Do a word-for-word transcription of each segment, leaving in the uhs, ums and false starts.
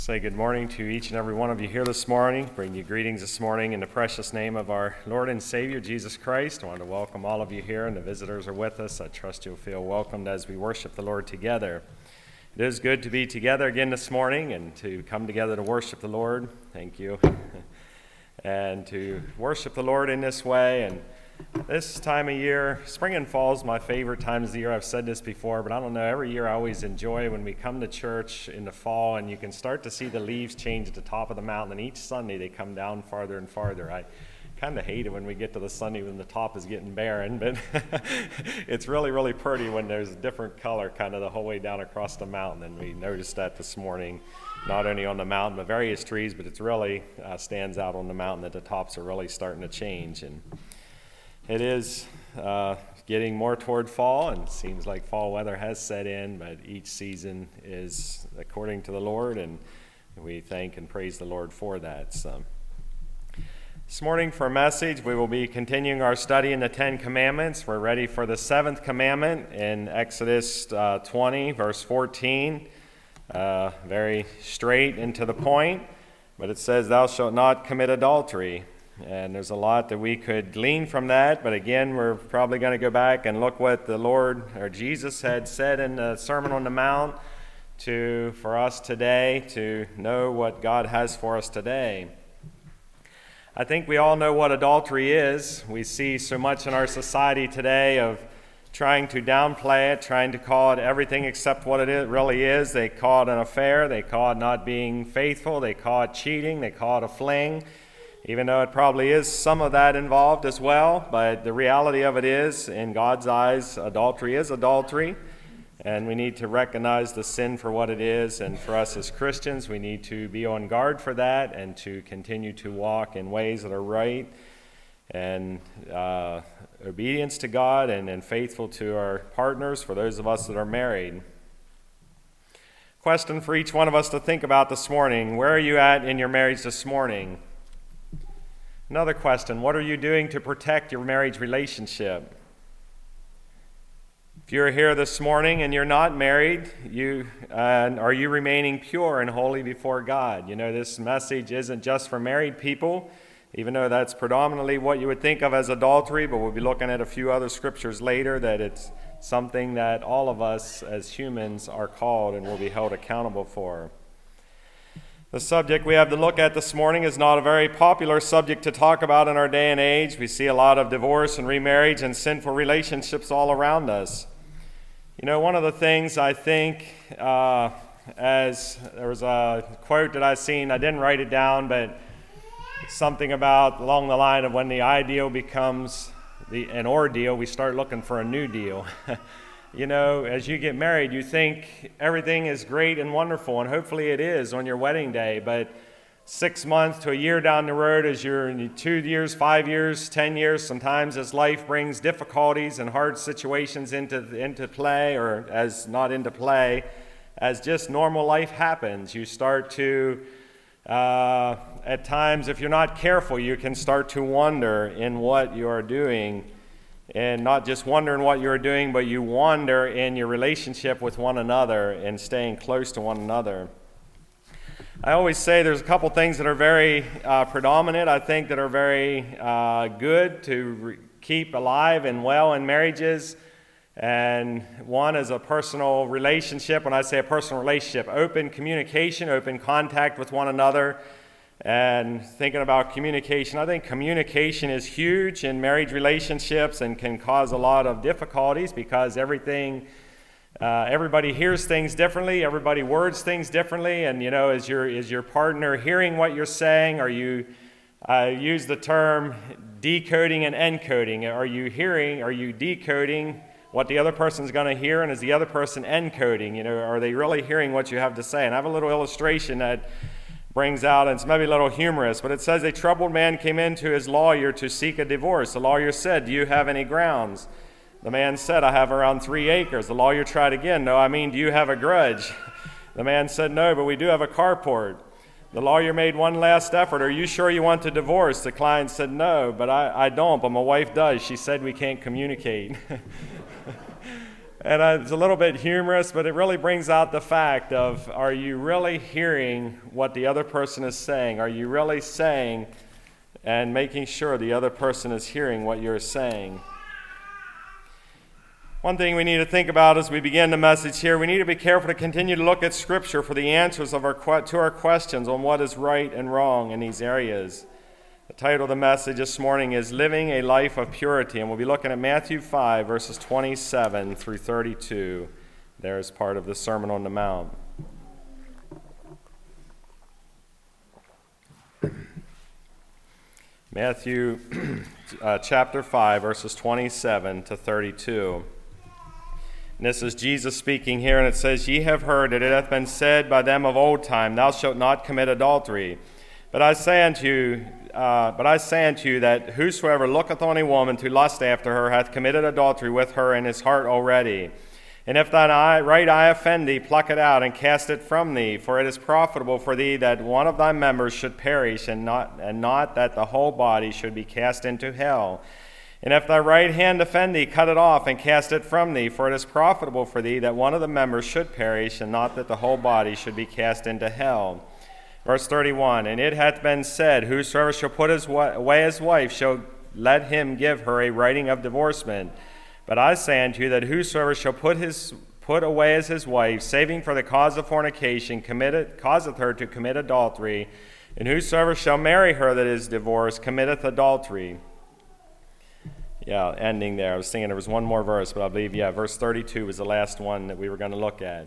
Say good morning to each and every one of you here this morning. Bring you greetings this morning in the precious name of our Lord and Savior, Jesus Christ. I want to welcome all of you here, and the visitors are with us. I trust you'll feel welcomed as we worship the Lord together. It is good to be together again this morning and to come together to worship the Lord. Thank you. And to worship the Lord in this way. And this time of year, spring and fall is my favorite times of the year. I've said this before, but I don't know. Every year I always enjoy when we come to church in the fall and you can start to see the leaves change at the top of the mountain. And each Sunday they come down farther and farther. I kind of hate it when we get to the Sunday when the top is getting barren, but it's really, really pretty when there's a different color kind of the whole way down across the mountain. And we noticed that this morning, not only on the mountain, but various trees, but it's really uh, stands out on the mountain that the tops are really starting to change. And it is uh, getting more toward fall, and it seems like fall weather has set in, but each season is according to the Lord, and we thank and praise the Lord for that. So, this morning for a message, we will be continuing our study in the Ten Commandments. We're ready for the seventh commandment in Exodus uh, twenty, verse fourteen. Uh, very straight and to the point, but it says, "Thou shalt not commit adultery." And there's a lot that we could glean from that, but again, we're probably going to go back and look what the Lord or Jesus had said in the Sermon on the Mount to for us today to know what God has for us today. I think we all know what adultery is. We see so much in our society today of trying to downplay it, trying to call it everything except what it is, really is. They call it an affair. They call it not being faithful. They call it cheating. They call it a fling. Even though it probably is some of that involved as well, but the reality of it is, in God's eyes, adultery is adultery, and we need to recognize the sin for what it is, and for us as Christians, we need to be on guard for that and to continue to walk in ways that are right and uh, obedience to God and, and faithful to our partners, for those of us that are married. Question for each one of us to think about this morning: where are you at in your marriage this morning? Another question: what are you doing to protect your marriage relationship? If you're here this morning and you're not married, you uh, are you remaining pure and holy before God? You know, this message isn't just for married people, even though that's predominantly what you would think of as adultery, but we'll be looking at a few other scriptures later that it's something that all of us as humans are called and will be held accountable for. The subject we have to look at this morning is not a very popular subject to talk about in our day and age. We see a lot of divorce and remarriage and sinful relationships all around us. You know, one of the things I think, uh, as there was a quote that I seen, I didn't write it down, but something about along the line of when the ideal becomes the, an ordeal, we start looking for a new deal. You know, as you get married, you think everything is great and wonderful, and hopefully it is on your wedding day, but six months to a year down the road, as you're in two years, five years, ten years, sometimes as life brings difficulties and hard situations into, into play, or as not into play, as just normal life happens, you start to, uh, at times, if you're not careful, you can start to wonder in what you are doing. And not just wondering what you're doing, but you wander in your relationship with one another and staying close to one another. I always say there's a couple things that are very uh, predominant, I think, that are very uh, good to re- keep alive and well in marriages. And one is a personal relationship. When I say a personal relationship, open communication, open contact with one another. And thinking about communication, I think communication is huge in marriage relationships and can cause a lot of difficulties because everything, uh, everybody hears things differently, everybody words things differently, and you know, is your is your partner hearing what you're saying? Are you, I uh, use the term decoding and encoding. Are you hearing? Are you decoding what the other person's going to hear, and is the other person encoding? You know, are they really hearing what you have to say? And I have a little illustration that brings out, and it's maybe a little humorous, but it says a troubled man came in to his lawyer to seek a divorce. The lawyer said, "Do you have any grounds?" The man said, "I have around three acres. The lawyer tried again. "No, I mean, do you have a grudge?" The man said, "No, but we do have a carport." The lawyer made one last effort. "Are you sure you want to divorce?" The client said, "No, but I, I don't, but my wife does. She said we can't communicate." And uh, it's a little bit humorous, but it really brings out the fact of, are you really hearing what the other person is saying? Are you really saying and making sure the other person is hearing what you're saying? One thing we need to think about as we begin the message here, we need to be careful to continue to look at Scripture for the answers of our to our questions on what is right and wrong in these areas. The title of the message this morning is Living a Life of Purity, and we'll be looking at Matthew five, verses twenty-seven through thirty-two. There is part of the Sermon on the Mount. Matthew uh, chapter five, verses twenty-seven to thirty-two. And this is Jesus speaking here, and it says, Ye have heard that it hath been said by them of old time, Thou shalt not commit adultery. But I say unto you, uh, but I say unto you that whosoever looketh on a woman to lust after her hath committed adultery with her in his heart already. And if thine eye, right eye offend thee, pluck it out and cast it from thee. For it is profitable for thee that one of thy members should perish, and not and not that the whole body should be cast into hell. And if thy right hand offend thee, cut it off and cast it from thee. For it is profitable for thee that one of the members should perish, and not that the whole body should be cast into hell. Verse thirty-one, And it hath been said, Whosoever shall put his wa- away his wife, shall let him give her a writing of divorcement. But I say unto you that whosoever shall put his put away as his wife, saving for the cause of fornication, committeth, causeth her to commit adultery. And whosoever shall marry her that is divorced, committeth adultery. Yeah, ending there. I was thinking there was one more verse, but I believe, yeah, verse thirty-two was the last one that we were going to look at.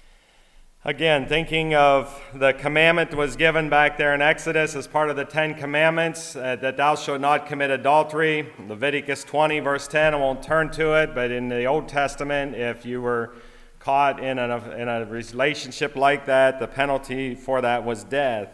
Again, thinking of the commandment that was given back there in Exodus as part of the Ten Commandments, uh, that thou shalt not commit adultery. Leviticus twenty, verse ten, I won't turn to it, but in the Old Testament, if you were caught in a, in a relationship like that, the penalty for that was death.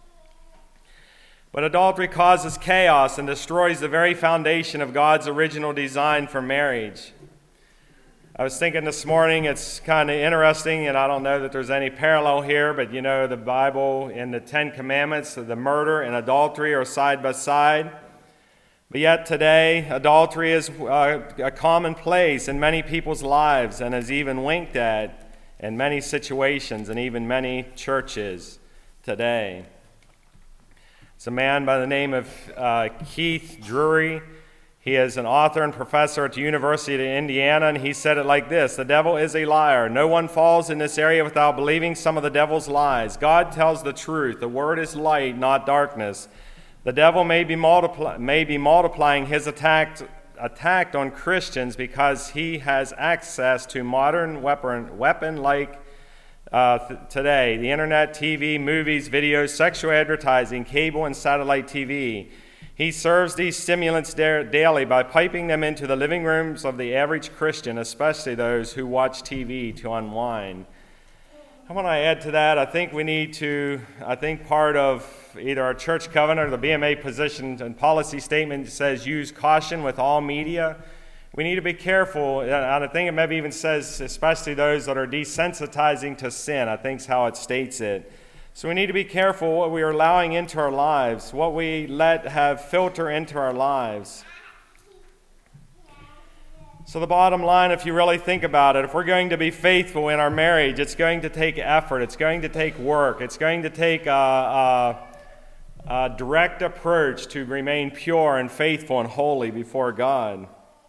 But adultery causes chaos and destroys the very foundation of God's original design for marriage. I was thinking this morning, it's kind of interesting, and I don't know that there's any parallel here, but you know, the Bible and the Ten Commandments, the murder and adultery are side by side. But yet today, adultery is uh, a commonplace in many people's lives and is even winked at in many situations and even many churches today. It's a man by the name of uh, Keith Drury. He is an author and professor at the University of Indiana, and he said it like this: The devil is a liar. No one falls in this area without believing some of the devil's lies. God tells the truth. The word is light, not darkness. The devil may be, multiply, may be multiplying his attack, attack on Christians because he has access to modern weapon, weapon-like Uh, th- today, the internet, T V, movies, videos, sexual advertising, cable and satellite T V. He serves these stimulants da- daily by piping them into the living rooms of the average Christian, especially those who watch T V to unwind. And when I add to that, I think we need to, I think part of either our church covenant or the B M A position and policy statement says use caution with all media. We need to be careful, and I think it maybe even says, especially those that are desensitizing to sin, I think is how it states it. So we need to be careful what we are allowing into our lives, what we let have filter into our lives. So the bottom line, if you really think about it, if we're going to be faithful in our marriage, it's going to take effort, it's going to take work, it's going to take a, a, a direct approach to remain pure and faithful and holy before God.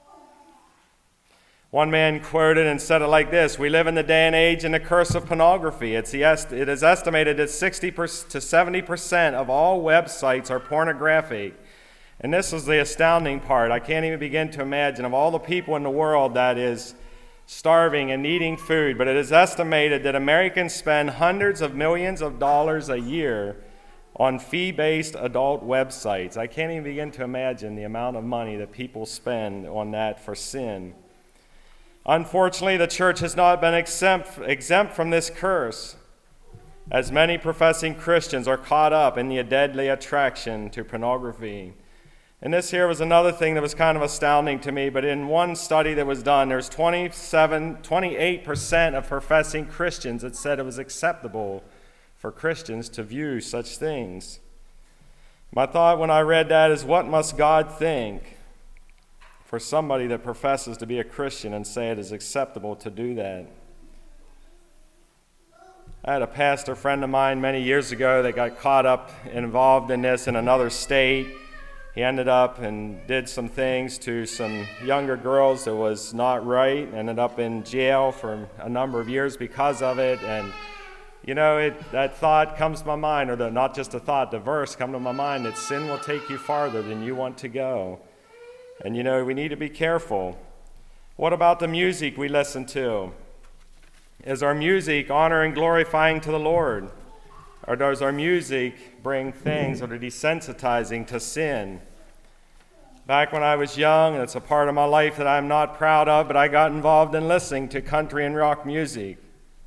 One man quoted and said it like this: We live in the day and age in the curse of pornography. It's the est- it is estimated that sixty to seventy percent of all websites are pornographic. And this is the astounding part. I can't even begin to imagine of all the people in the world that is starving and needing food, but it is estimated that Americans spend hundreds of millions of dollars a year on fee-based adult websites. I can't even begin to imagine the amount of money that people spend on that for sin. Unfortunately, the church has not been exempt, exempt from this curse, as many professing Christians are caught up in the deadly attraction to pornography. And this here was another thing that was kind of astounding to me, but in one study that was done, there's twenty-seven, twenty-eight percent of professing Christians that said it was acceptable for Christians to view such things. My thought when I read that is, what must God think? for somebody that professes to be a Christian and say it is acceptable to do that. I had a pastor friend of mine many years ago that got caught up, involved in this in another state. He ended up and did some things to some younger girls that was not right, ended up in jail for a number of years because of it. And, you know, it, that thought comes to my mind, or the, not just a thought, the verse come to my mind, that sin will take you farther than you want to go. And, you know, we need to be careful. What about the music we listen to? Is our music honoring, glorifying to the Lord? Or does our music bring things that are desensitizing to sin? Back when I was young, and it's a part of my life that I'm not proud of, but I got involved in listening to country and rock music.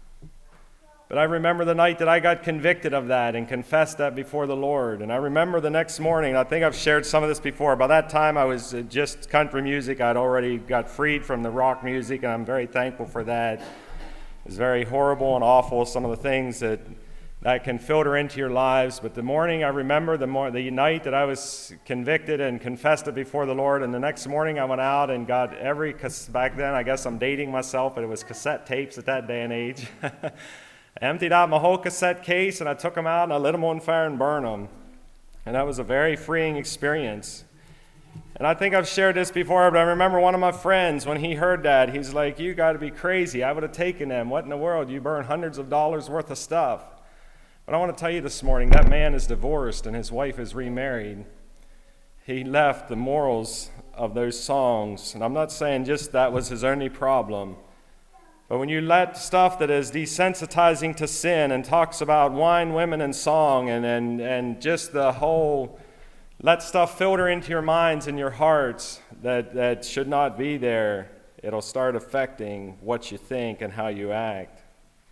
But I remember the night that I got convicted of that and confessed that before the Lord. And I remember the next morning, I think I've shared some of this before. By that time, I was just country music. I'd already got freed from the rock music, and I'm very thankful for that. It was very horrible and awful, some of the things that that can filter into your lives. But the morning, I remember the, mor- the night that I was convicted and confessed it before the Lord, and the next morning I went out and got every, back then, I guess I'm dating myself, but it was cassette tapes at that day and age. I emptied out my whole cassette case, and I took them out, and I lit them on fire and burned them. And that was a very freeing experience. And I think I've shared this before, but I remember one of my friends, when he heard that, he's like, "You got to be crazy. I would have taken them. What in the world? You burn hundreds of dollars worth of stuff." But I want to tell you this morning, that man is divorced, and his wife is remarried. He left the morals of those songs. And I'm not saying just that was his only problem. But when you let stuff that is desensitizing to sin and talks about wine, women, and song, and, and, and just the whole, let stuff filter into your minds and your hearts that, that should not be there, it'll start affecting what you think and how you act.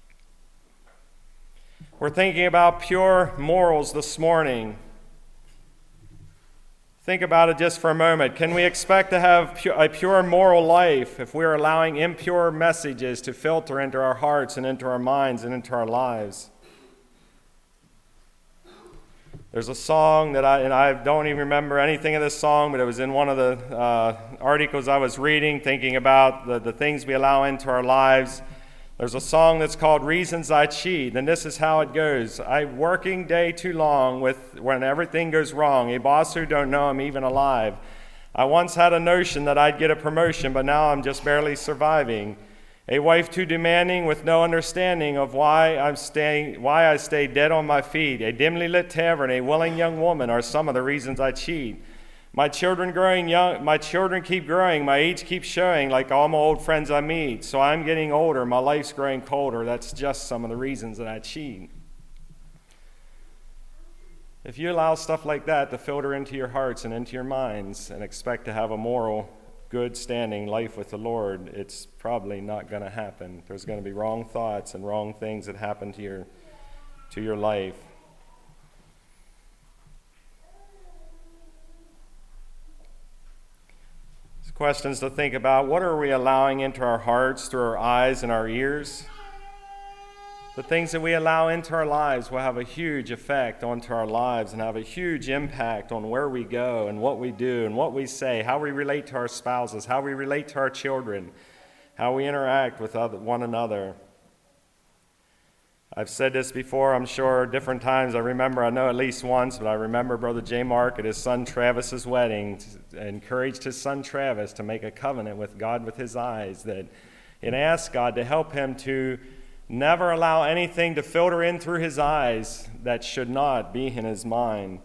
We're thinking about pure morals this morning. Think about it just for a moment. Can we expect to have a pure moral life if we're allowing impure messages to filter into our hearts and into our minds and into our lives? There's a song that I, and I don't even remember anything of this song, but it was in one of the uh, articles I was reading, thinking about the, the things we allow into our lives. There's a song that's called "Reasons I Cheat," and this is how it goes. "I working day too long with when everything goes wrong, a boss who don't know I'm even alive. I once had a notion that I'd get a promotion, but now I'm just barely surviving. A wife too demanding with no understanding of why I'm staying, why I stay dead on my feet. A dimly lit tavern, a willing young woman are some of the reasons I cheat. My children growing young, my children keep growing, my age keeps showing like all my old friends I meet. So I'm getting older, my life's growing colder. That's just some of the reasons that I cheat." If you allow stuff like that to filter into your hearts and into your minds and expect to have a moral, good standing life with the Lord, it's probably not going to happen. There's going to be wrong thoughts and wrong things that happen to your to your life. Questions to think about. What are we allowing into our hearts through our eyes and our ears? The things that we allow into our lives will have a huge effect onto our lives and have a huge impact on where we go and what we do and what we say, how we relate to our spouses, how we relate to our children, how we interact with other, one another. I've said this before, I'm sure, different times. I remember, I know at least once, but I remember Brother J. Mark at his son Travis's wedding encouraged his son Travis to make a covenant with God with his eyes, that and ask God to help him to never allow anything to filter in through his eyes that should not be in his mind.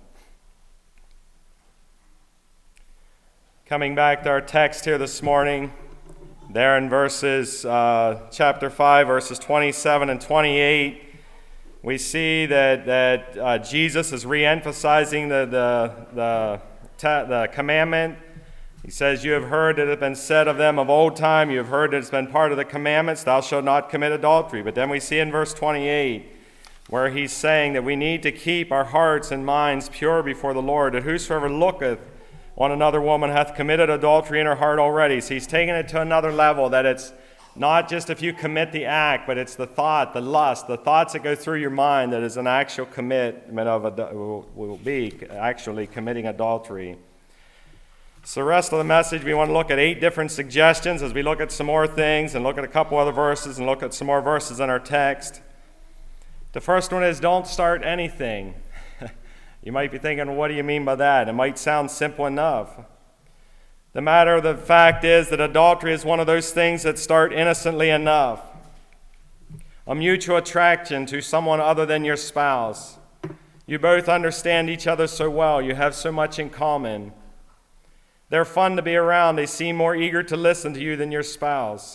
Coming back to our text here this morning, there in verses, uh, chapter five, verses twenty-seven and twenty-eight, we see that that uh, Jesus is re-emphasizing the the the, ta- the commandment. He says, "You have heard that it has been said of them of old time. You have heard that it's been part of the commandments. Thou shalt not commit adultery." But then we see in verse twenty-eight where he's saying that we need to keep our hearts and minds pure before the Lord. That whosoever looketh on another woman hath committed adultery in her heart already. So he's taking it to another level, that it's not just if you commit the act, but it's the thought, the lust, the thoughts that go through your mind that is an actual commitment of, will be actually committing adultery. So the rest of the message, we want to look at eight different suggestions as we look at some more things and look at a couple other verses and look at some more verses in our text. The first one is don't start anything. You might be thinking, well, what do you mean by that? It might sound simple enough. The matter of the fact is that adultery is one of those things that start innocently enough. A mutual attraction to someone other than your spouse. You both understand each other so well. You have so much in common. They're fun to be around. They seem more eager to listen to you than your spouse.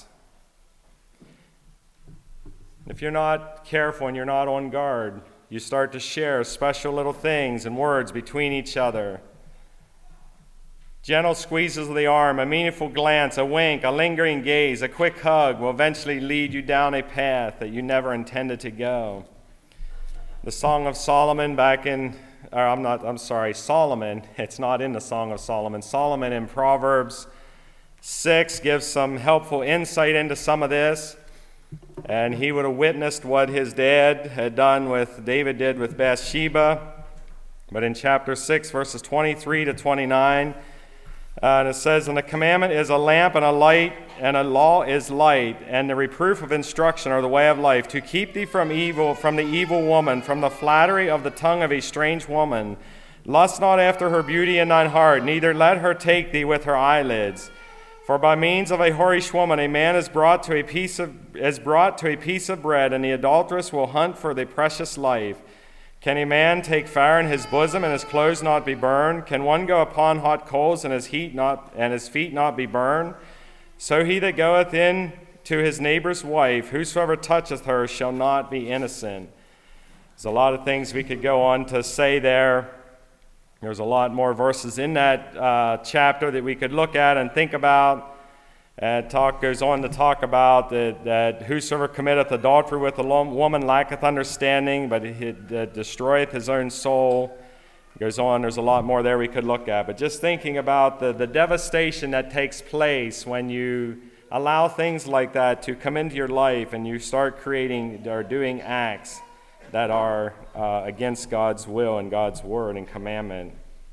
If you're not careful and you're not on guard, you start to share special little things and words between each other. Gentle squeezes of the arm, a meaningful glance, a wink, a lingering gaze, a quick hug will eventually lead you down a path that you never intended to go. The Song of Solomon back in, or I'm not, I'm sorry, Solomon, it's not in the Song of Solomon. Solomon in Proverbs six gives some helpful insight into some of this. And he would have witnessed what his dad had done with, David did with Bathsheba. But in chapter six, verses twenty-three to twenty-nine, uh, and it says, and the commandment is a lamp and a light, and a law is light, and the reproof of instruction are the way of life, to keep thee from evil, from the evil woman, from the flattery of the tongue of a strange woman. Lust not after her beauty in thine heart, neither let her take thee with her eyelids. For by means of a whorish woman a man is brought to a piece of is brought to a piece of bread, and the adulteress will hunt for the precious life. Can a man take fire in his bosom and his clothes not be burned? Can one go upon hot coals and his heat not and his feet not be burned? So he that goeth in to his neighbor's wife, whosoever toucheth her shall not be innocent. There's a lot of things we could go on to say there. There's a lot more verses in that uh, chapter that we could look at and think about. And talk goes on to talk about that, that whosoever committeth adultery with a woman lacketh understanding, but he uh, destroyeth his own soul. It goes on, there's a lot more there we could look at. But just thinking about the, the devastation that takes place when you allow things like that to come into your life and you start creating or doing acts that are uh, against God's will and God's word and commandment.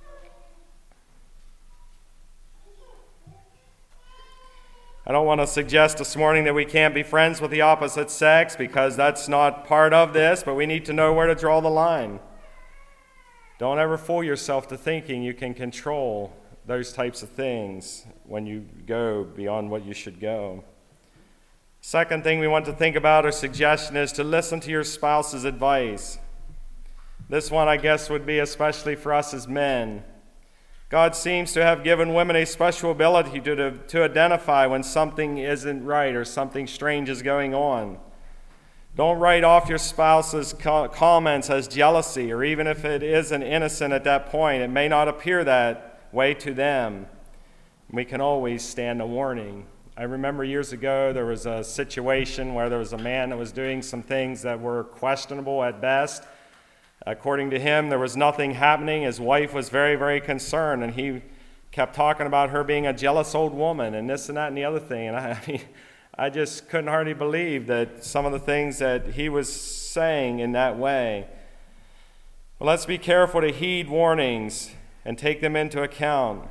I don't want to suggest this morning that we can't be friends with the opposite sex, because that's not part of this, but we need to know where to draw the line. Don't ever fool yourself to thinking you can control those types of things when you go beyond what you should go. Second thing we want to think about or suggestion is to listen to your spouse's advice. This one, I guess, would be especially for us as men. God seems to have given women a special ability to, to, to identify when something isn't right or something strange is going on. Don't write off your spouse's co- comments as jealousy, or even if it isn't innocent at that point, it may not appear that way to them. We can always stand a warning. I remember years ago there was a situation where there was a man that was doing some things that were questionable at best. According to him, there was nothing happening. His wife was very, very concerned, and he kept talking about her being a jealous old woman and this and that and the other thing. And I, I mean, I just couldn't hardly believe that some of the things that he was saying in that way. Well, let's be careful to heed warnings and take them into account.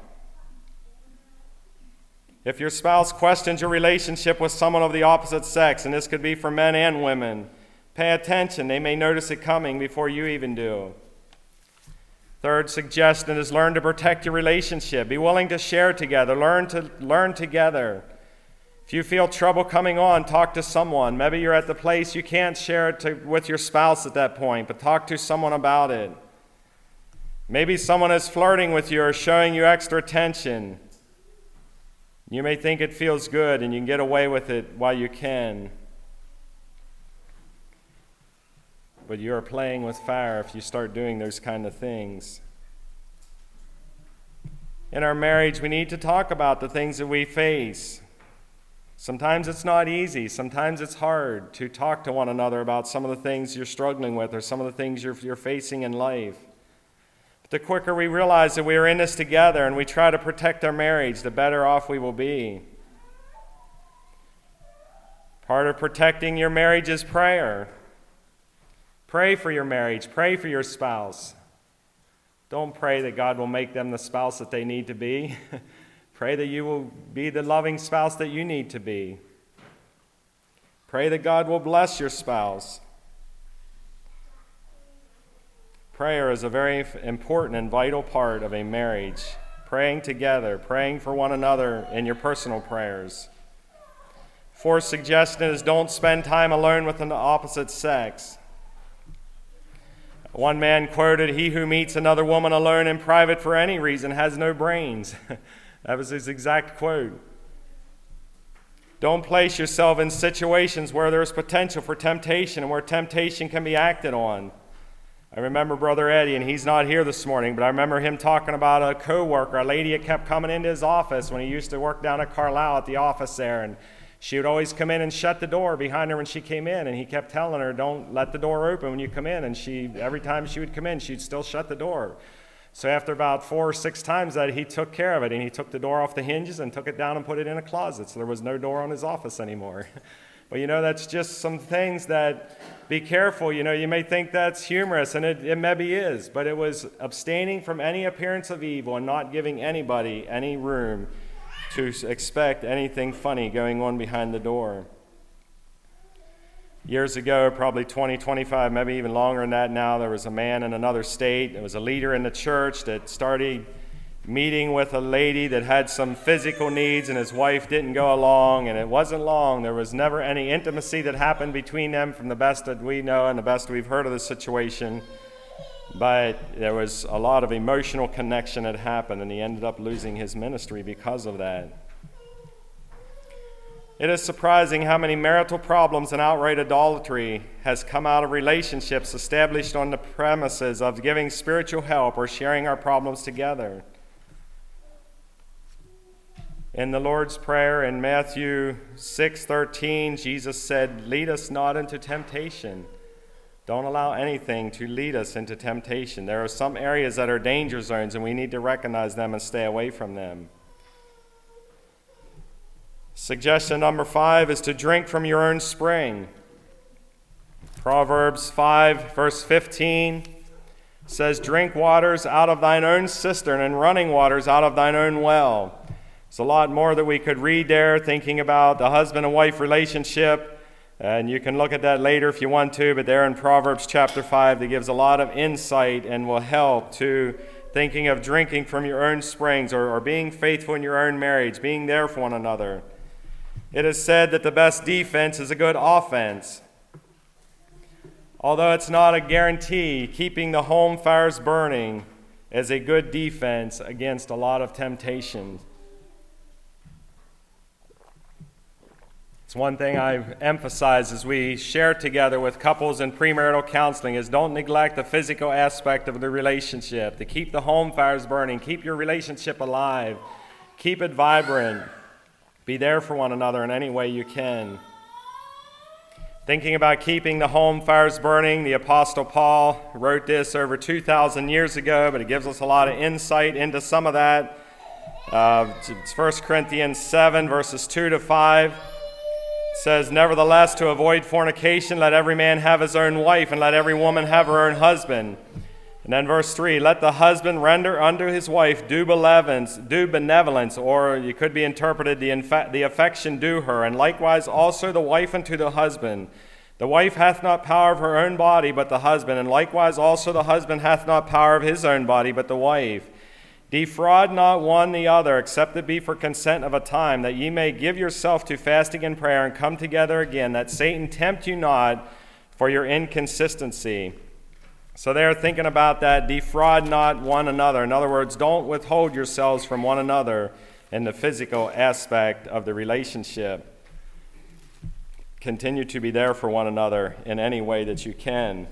If your spouse questions your relationship with someone of the opposite sex, and this could be for men and women, pay attention. They may notice it coming before you even do. Third suggestion is learn to protect your relationship. Be willing to share together. Learn to learn together. If you feel trouble coming on, talk to someone. Maybe you're at the place you can't share it to, with your spouse at that point, but talk to someone about it. Maybe someone is flirting with you or showing you extra attention. You may think it feels good and you can get away with it while you can. But you are playing with fire if you start doing those kind of things. In our marriage, we need to talk about the things that we face. Sometimes it's not easy. Sometimes it's hard to talk to one another about some of the things you're struggling with or some of the things you're, you're facing in life. But the quicker we realize that we are in this together and we try to protect our marriage, the better off we will be. Part of protecting your marriage is prayer. Pray for your marriage. Pray for your spouse. Don't pray that God will make them the spouse that they need to be. Pray that you will be the loving spouse that you need to be. Pray that God will bless your spouse. Prayer is a very important and vital part of a marriage. Praying together, praying for one another in your personal prayers. Fourth suggestion is don't spend time alone with the opposite sex. One man quoted, "He who meets another woman alone in private for any reason has no brains." That was his exact quote. Don't place yourself in situations where there's potential for temptation and where temptation can be acted on. I remember Brother Eddie, and he's not here this morning, but I remember him talking about a co-worker, a lady that kept coming into his office when he used to work down at Carlisle at the office there, and she would always come in and shut the door behind her when she came in, and he kept telling her, don't let the door open when you come in, and she, every time she would come in, she'd still shut the door. So after about four or six times that, he took care of it, and he took the door off the hinges and took it down and put it in a closet, so there was no door on his office anymore. But you know, that's just some things that, be careful, you know, you may think that's humorous, and it, it maybe is, but it was abstaining from any appearance of evil and not giving anybody any room to expect anything funny going on behind the door. Years ago, probably twenty, twenty-five, maybe even longer than that now, there was a man in another state. There was a leader in the church that started meeting with a lady that had some physical needs, and his wife didn't go along, and it wasn't long. There was never any intimacy that happened between them from the best that we know and the best we've heard of the situation. But there was a lot of emotional connection that happened, and he ended up losing his ministry because of that. It is surprising how many marital problems and outright idolatry has come out of relationships established on the premises of giving spiritual help or sharing our problems together. In the Lord's Prayer in Matthew six thirteen, Jesus said, "Lead us not into temptation." Don't allow anything to lead us into temptation. There are some areas that are danger zones, and we need to recognize them and stay away from them. Suggestion number five is to drink from your own spring. Proverbs five, verse fifteen says, "Drink waters out of thine own cistern, and running waters out of thine own well." There's a lot more that we could read there, thinking about the husband and wife relationship, and you can look at that later if you want to, but there in Proverbs chapter five, that gives a lot of insight and will help to thinking of drinking from your own springs, or, or being faithful in your own marriage, being there for one another. It is said that the best defense is a good offense. Although it's not a guarantee, keeping the home fires burning is a good defense against a lot of temptation. It's one thing I emphasize as we share together with couples in premarital counseling is don't neglect the physical aspect of the relationship. To keep the home fires burning, keep your relationship alive, keep it vibrant. Be there for one another in any way you can. Thinking about keeping the home fires burning, the Apostle Paul wrote this over two thousand years ago, but it gives us a lot of insight into some of that. Uh, it's First Corinthians seven, verses two to five. It says, "Nevertheless, to avoid fornication, let every man have his own wife, and let every woman have her own husband." And then verse three, "Let the husband render unto his wife due benevolence, due benevolence," or you could be interpreted, the, infa- the affection due her, "and likewise also the wife unto the husband. The wife hath not power of her own body, but the husband, and likewise also the husband hath not power of his own body, but the wife. Defraud not one the other, except it be for consent of a time, that ye may give yourself to fasting and prayer, and come together again, that Satan tempt you not for your inconsistency." So they're thinking about that, defraud not one another. In other words, don't withhold yourselves from one another in the physical aspect of the relationship. Continue to be there for one another in any way that you can.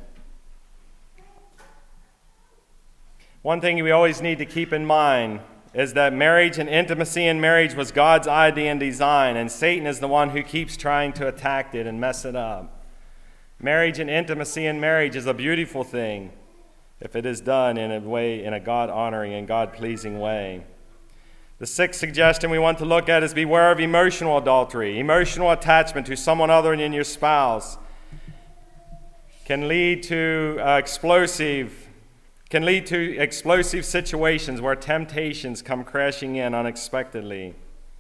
One thing we always need to keep in mind is that marriage and intimacy in marriage was God's idea and design, and Satan is the one who keeps trying to attack it and mess it up. Marriage and intimacy in marriage is a beautiful thing if it is done in a way, in a God-honoring and God-pleasing way. The sixth suggestion we want to look at is beware of emotional adultery. Emotional attachment to someone other than your spouse can lead to uh, explosive can lead to explosive situations where temptations come crashing in unexpectedly.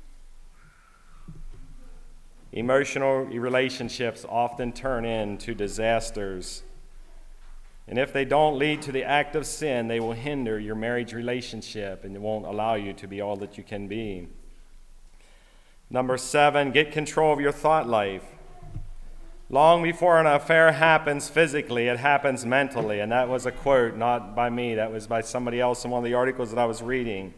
Emotional relationships often turn into disasters. And if they don't lead to the act of sin, they will hinder your marriage relationship and it won't allow you to be all that you can be. Number seven, get control of your thought life. Long before an affair happens physically, it happens mentally. And that was a quote, not by me. That was by somebody else in one of the articles that I was reading.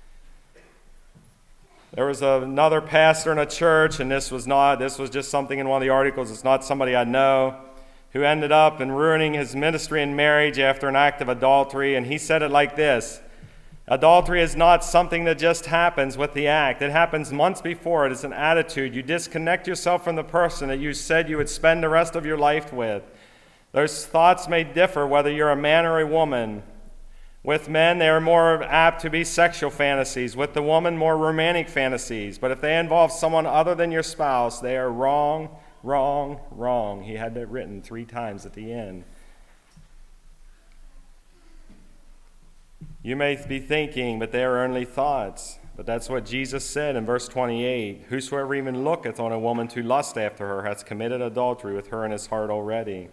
There was another pastor in a church, and this was not, this was just something in one of the articles. It's not somebody I know, who ended up in ruining his ministry and marriage after an act of adultery. And he said it like this: adultery is not something that just happens with the act. It happens months before it. It's an attitude. You disconnect yourself from the person that you said you would spend the rest of your life with. Those thoughts may differ whether you're a man or a woman. With men, they are more apt to be sexual fantasies. With the woman, more romantic fantasies. But if they involve someone other than your spouse, they are wrong, wrong, wrong. He had that written three times at the end. You may be thinking, but they are only thoughts. But that's what Jesus said in verse twenty-eight. Whosoever even looketh on a woman to lust after her hath committed adultery with her in his heart already.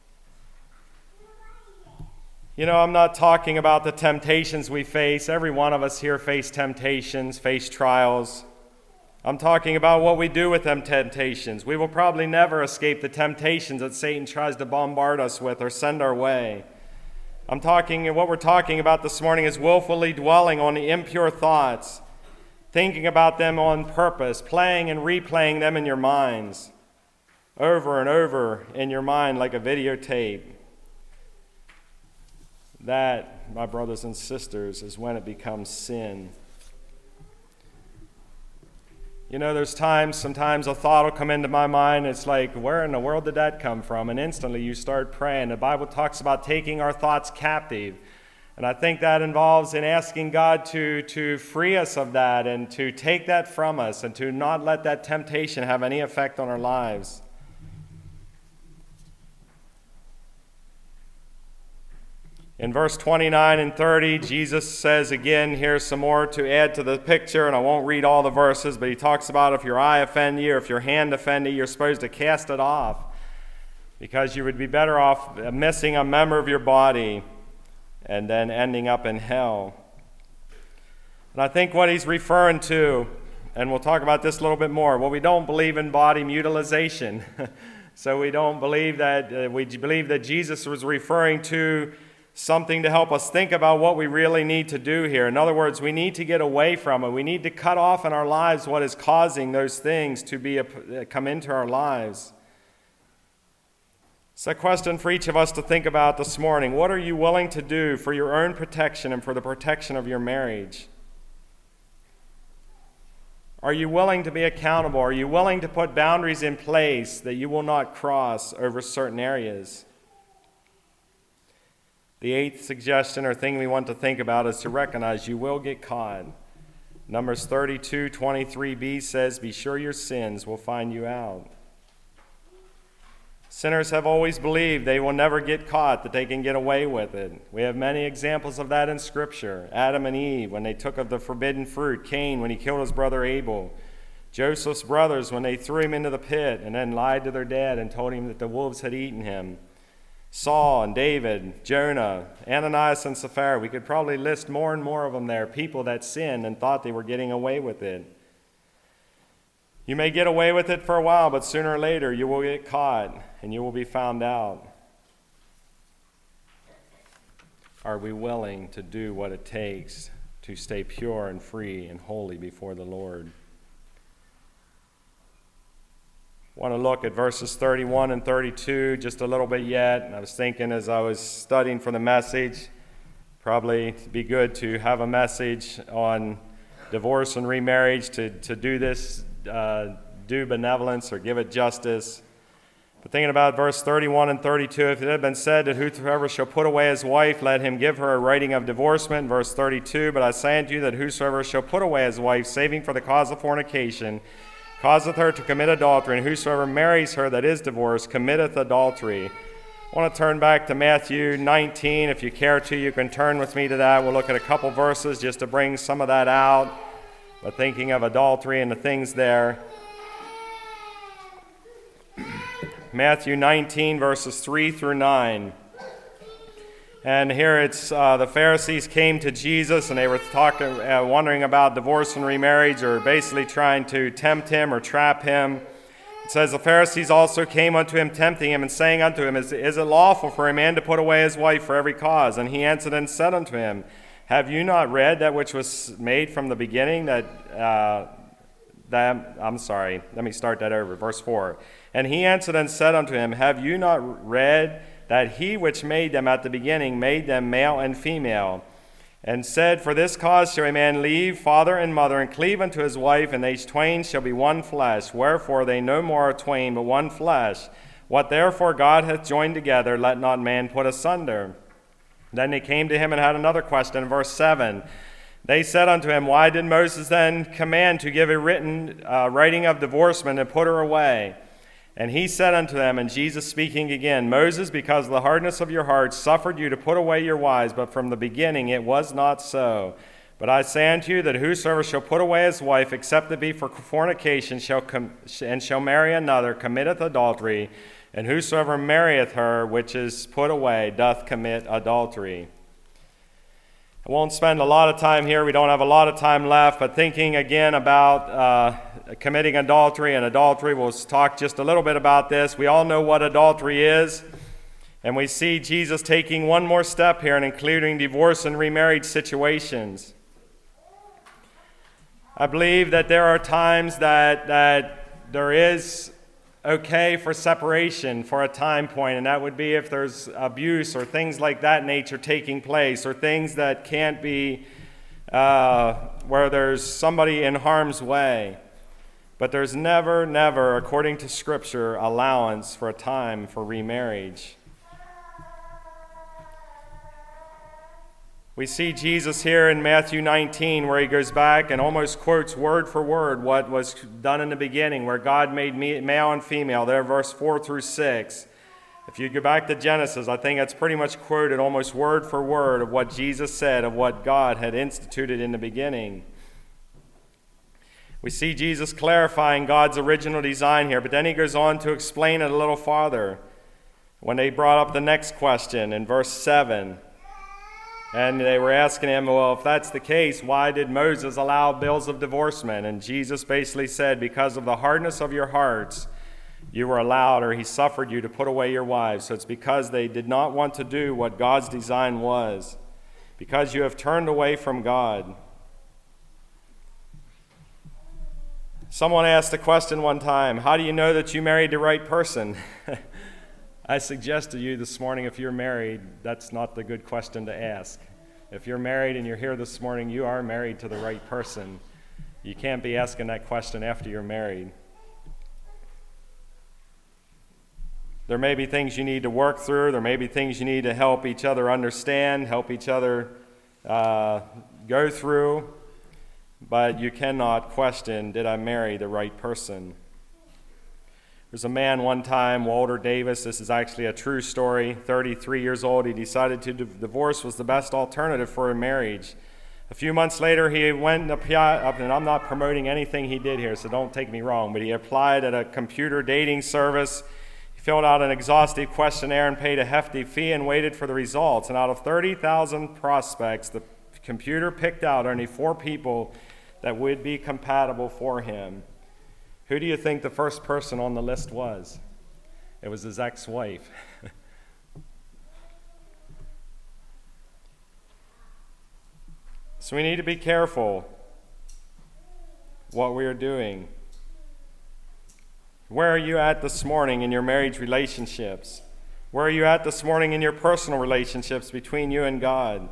You know, I'm not talking about the temptations we face. Every one of us here face temptations, face trials. I'm talking about what we do with them temptations. We will probably never escape the temptations that Satan tries to bombard us with or send our way. I'm talking, what we're talking about this morning is willfully dwelling on the impure thoughts, thinking about them on purpose, playing and replaying them in your minds, over and over in your mind like a videotape. That, my brothers and sisters, is when it becomes sin. You know, there's times, sometimes a thought will come into my mind. It's like, where in the world did that come from? And instantly you start praying. The Bible talks about taking our thoughts captive. And I think that involves in asking God to, to free us of that and to take that from us and to not let that temptation have any effect on our lives. In verse twenty-nine and thirty, Jesus says again, here's some more to add to the picture, and I won't read all the verses, but he talks about if your eye offend you, or if your hand offend you, you're supposed to cast it off, because you would be better off missing a member of your body and then ending up in hell. And I think what he's referring to, and we'll talk about this a little bit more, well, we don't believe in body mutilation. So we don't believe that, uh, we believe that Jesus was referring to something to help us think about what we really need to do here. In other words, we need to get away from it. We need to cut off in our lives what is causing those things to be a, come into our lives. It's a question for each of us to think about this morning. What are you willing to do for your own protection and for the protection of your marriage? Are you willing to be accountable? Are you willing to put boundaries in place that you will not cross over certain areas? The eighth suggestion or thing we want to think about is to recognize you will get caught. Numbers thirty-two twenty-three b says, be sure your sins will find you out. Sinners have always believed they will never get caught, that they can get away with it. We have many examples of that in Scripture. Adam and Eve, when they took of the forbidden fruit. Cain, when he killed his brother Abel. Joseph's brothers, when they threw him into the pit and then lied to their dad and told him that the wolves had eaten him. Saul and David, Jonah, Ananias and Sapphira. We could probably list more and more of them there, people that sinned and thought they were getting away with it. You may get away with it for a while, but sooner or later you will get caught and you will be found out. Are we willing to do what it takes to stay pure and free and holy before the Lord? I want to look at verses thirty-one and thirty-two just a little bit yet. And I was thinking as I was studying for the message, probably it'd be good to have a message on divorce and remarriage, to, to do this, uh, do benevolence or give it justice. But thinking about verse thirty-one and thirty-two, if it had been said that whosoever shall put away his wife, let him give her a writing of divorcement. Verse thirty-two, but I say unto you that whosoever shall put away his wife, saving for the cause of fornication, causeth her to commit adultery, and whosoever marries her that is divorced committeth adultery. I want to turn back to Matthew nineteen. If you care to, you can turn with me to that. We'll look at a couple verses just to bring some of that out, but thinking of adultery and the things there. Matthew nineteen, verses three through nine. And here it's uh, the Pharisees came to Jesus, and they were talking, uh, wondering about divorce and remarriage, or basically trying to tempt him or trap him. It says, the Pharisees also came unto him, tempting him, and saying unto him, Is, is it lawful for a man to put away his wife for every cause? And he answered and said unto him, Have you not read that which was made from the beginning, that, uh, that, I'm sorry, let me start that over, verse four. And he answered and said unto him, Have you not read that he which made them at the beginning made them male and female? And said, For this cause shall a man leave father and mother, and cleave unto his wife, and they twain shall be one flesh. Wherefore they no more are twain, but one flesh. What therefore God hath joined together, let not man put asunder. Then they came to him and had another question, verse seven. They said unto him, Why did Moses then command to give a written uh, writing of divorcement and put her away? And he said unto them, and Jesus speaking again, Moses, because of the hardness of your hearts, suffered you to put away your wives, but from the beginning it was not so. But I say unto you that whosoever shall put away his wife, except it be for fornication, shall com- and shall marry another, committeth adultery. And whosoever marrieth her, which is put away, doth commit adultery. I won't spend a lot of time here. We don't have a lot of time left, but thinking again about uh, committing adultery and adultery, we'll talk just a little bit about this. We all know what adultery is, and we see Jesus taking one more step here and including divorce and remarriage situations. I believe that there are times that, that there is okay for separation for a time point, and that would be if there's abuse or things like that nature taking place, or things that can't be uh, where there's somebody in harm's way. But there's never, never, according to Scripture, allowance for a time for remarriage. We see Jesus here in Matthew nineteen, where he goes back and almost quotes word for word what was done in the beginning, where God made male and female, there, verse four through six. If you go back to Genesis, I think it's pretty much quoted almost word for word of what Jesus said, of what God had instituted in the beginning. We see Jesus clarifying God's original design here, but then he goes on to explain it a little farther when they brought up the next question in verse seven. And they were asking him, well, if that's the case, why did Moses allow bills of divorcement? And Jesus basically said, because of the hardness of your hearts, you were allowed, or he suffered you to put away your wives. So it's because they did not want to do what God's design was, because you have turned away from God. Someone asked a question one time, how do you know that you married the right person? I suggest to you this morning, if you're married, that's not the good question to ask. If you're married and you're here this morning, you are married to the right person. You can't be asking that question after you're married. There may be things you need to work through. There may be things you need to help each other understand, help each other uh, go through. But you cannot question, did I marry the right person? There's a man one time, Walter Davis, this is actually a true story, thirty-three years old, he decided to divorce was the best alternative for a marriage. A few months later, he went up, and I'm not promoting anything he did here, so don't take me wrong, but he applied at a computer dating service. He filled out an exhaustive questionnaire and paid a hefty fee and waited for the results. And out of thirty thousand prospects, the computer picked out only four people that would be compatible for him. Who do you think the first person on the list was? It was his ex-wife. So we need to be careful what we are doing. Where are you at this morning in your marriage relationships? Where are you at this morning in your personal relationships between you and God?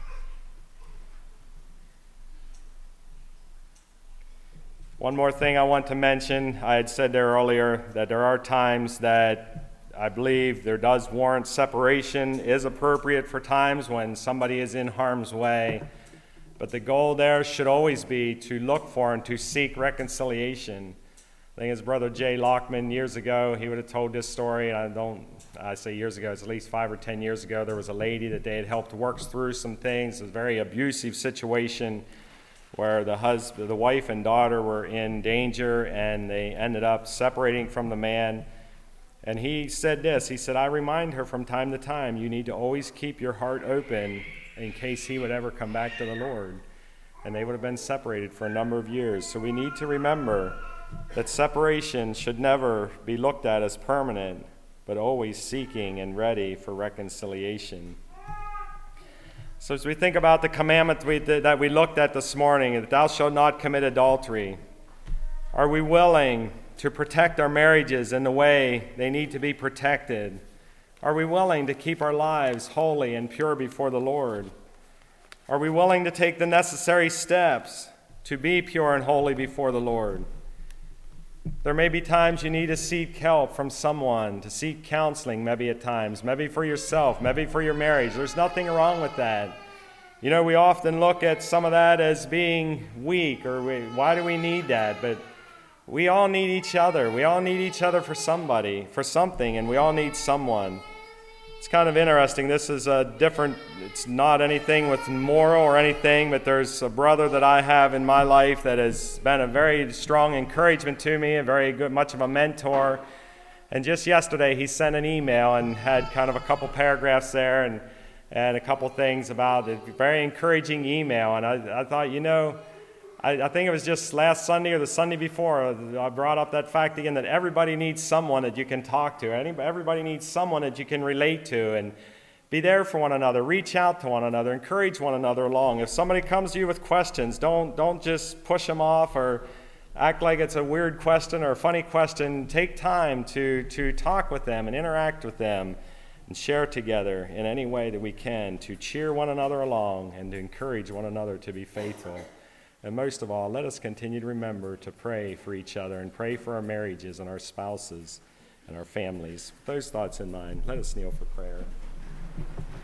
One more thing I want to mention. I had said there earlier that there are times that I believe there does warrant separation, is appropriate for times when somebody is in harm's way. But the goal there should always be to look for and to seek reconciliation. I think his brother Jay Lockman years ago, he would have told this story, and I don't, I say years ago, it's at least five or ten years ago, there was a lady that they had helped work through some things, a very abusive situation where the husband, the wife and daughter were in danger, and they ended up separating from the man. And he said this, he said, I remind her from time to time, you need to always keep your heart open in case he would ever come back to the Lord. And they would have been separated for a number of years. So we need to remember that separation should never be looked at as permanent, but always seeking and ready for reconciliation. So as we think about the commandment we, that we looked at this morning, that thou shalt not commit adultery, are we willing to protect our marriages in the way they need to be protected? Are we willing to keep our lives holy and pure before the Lord? Are we willing to take the necessary steps to be pure and holy before the Lord? There may be times you need to seek help from someone, to seek counseling maybe at times, maybe for yourself, maybe for your marriage. There's nothing wrong with that. You know, we often look at some of that as being weak, or we, why do we need that? But we all need each other. We all need each other for somebody, for something, and we all need someone. It's kind of interesting. This is a different, it's not anything with moral or anything, but there's a brother that I have in my life that has been a very strong encouragement to me, a very good, much of a mentor. And just yesterday he sent an email and had kind of a couple paragraphs there and, and a couple things about it. Very encouraging email. And I, I thought, you know, I, I think it was just last Sunday or the Sunday before, I brought up that fact again that everybody needs someone that you can talk to. Everybody needs someone that you can relate to and be there for one another. Reach out to one another. Encourage one another along. If somebody comes to you with questions, don't, don't just push them off or act like it's a weird question or a funny question. Take time to, to talk with them and interact with them and share together in any way that we can to cheer one another along and to encourage one another to be faithful. And most of all, let us continue to remember to pray for each other and pray for our marriages and our spouses and our families. With those thoughts in mind, let us kneel for prayer.